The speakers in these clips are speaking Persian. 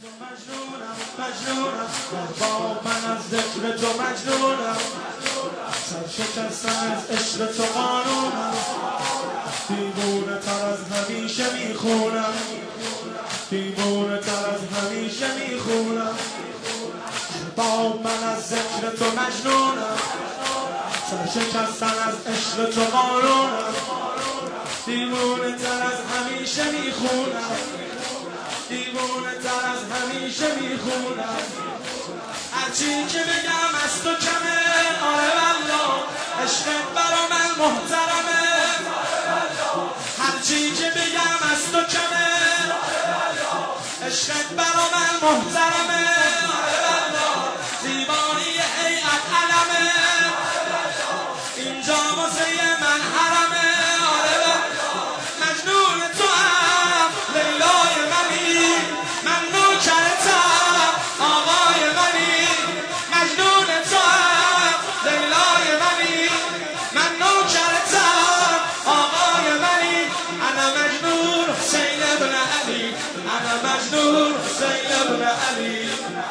مجنونم با من از ذکر تو مجنونم، سرشکستن از عشق تو قانونم، دیوونه تر از همیشه میخونم، دیوونه تر از همیشه میخونم، با من از ذکر تو مجنونم، سرشکستن از عشق تو قانونم، دیوونه تر از همیشه میخونم، دیوونه تر از همیشه میخونم، هرچی که بگم از تو کمه، آره والله عشقت برا من محترمه، هرچی که بگم از تو کمه، عشقت برا من محترمه، آره والله زیبایی هیئت علمه، اینجا واسه من حرمه، آره والله مجنون تو هم لیلای منی، من نوکرتم آقای منی، مجنون تو هم لیلای منی، من نوکرتم آقای منی، انا مجنون حسین ابن علی، انا مجنون حسین ابن علی.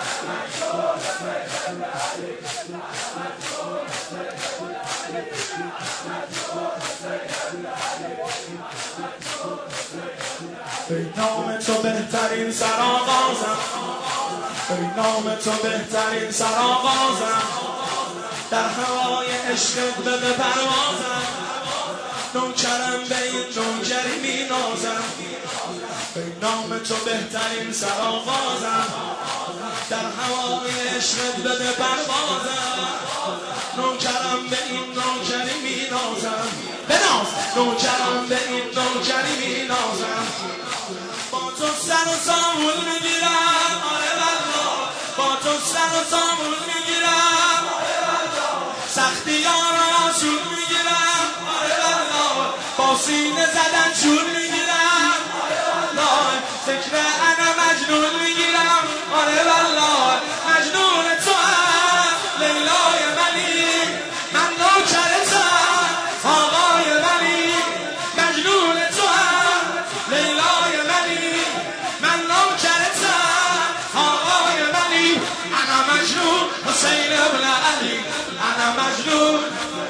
به نام تو بهترین سرآغازم، به نام تو بهترین سرآغازم، در هوای عشقت بده پروازم، نوکرم به این نوکری می نازم، به نام تو بهترین سرآغازم، در هوای عشقت بده پروازم، نوکرم به این نوکری می نازم، بناز نوکرم به این نوکری می نازم، با تو سر و سامون میگیرم، آره والله با تو سر و سامون میگیرم، سختی ها را آسون میگیرم، آره والله با سینه زدن چون میگیرم، والله فکر انا مجنون میگیرم، آره والله مجنون تو هم لیلای منی، من نوکرتم آقای منی، مجنون تو هم لیلای منی، من نوکرتم آقای منی، انا مجنون حسین ابن علی، انا مجنون.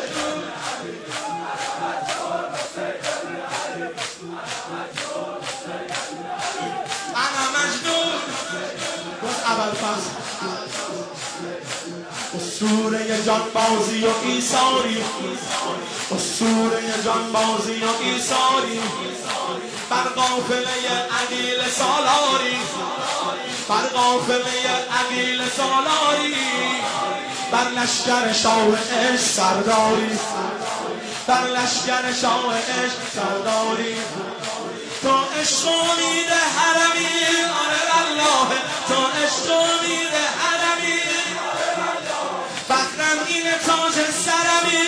انا مجنون. باز اول فصل اسطوره جانبازی و ایثاری، اسطوره جانبازی و ایثاری، بر قافله عقیل سالاری، بر قافله عقیل سالاری، بر لشکر شاه عشق سرداری، بر لشکر شاه عشق سرداری، تو عشق امید حرمی، آره والله تو عشق امید حرمی، فخرم اینه تاج سرمی،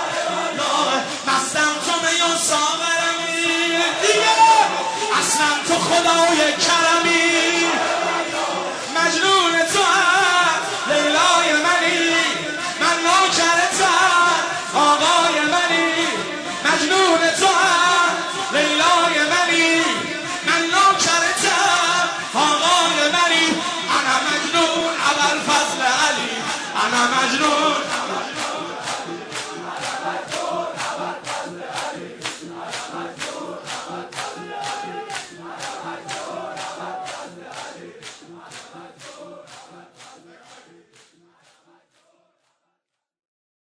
مستم تو میون ساغرمی، دیگه اصلا تو خدای کرمی، مجنون تو هم لیلای منی، من نوکرتم آقای منی، مجنون تو هم لیلای منی، من نوکرتم آقای منی، انا مجنون ابوالفضل علی، انا مجنون